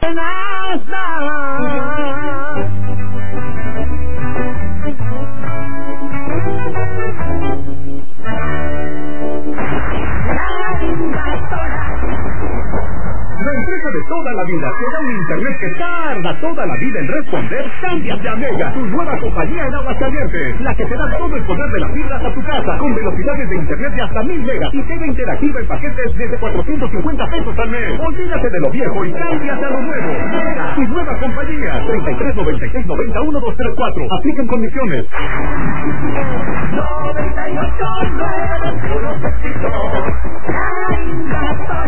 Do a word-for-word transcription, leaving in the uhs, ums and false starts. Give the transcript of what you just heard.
De toda la vida, te da un internet que tarda toda la vida en responder. Cámbiate a Mega, tu nueva compañía en Aguascalientes, la que te da todo el poder de las fibras a tu casa, con velocidades de internet de hasta mil megas y T V interactiva en paquetes desde cuatrocientos cincuenta pesos al mes. Olvídate de lo viejo y cámbiate a lo nuevo. Mega, tu nueva compañía. treinta y tres noventa y seis noventa uno dos tres cuatro. Aplican condiciones. noventa y ocho nueve, puro éxito.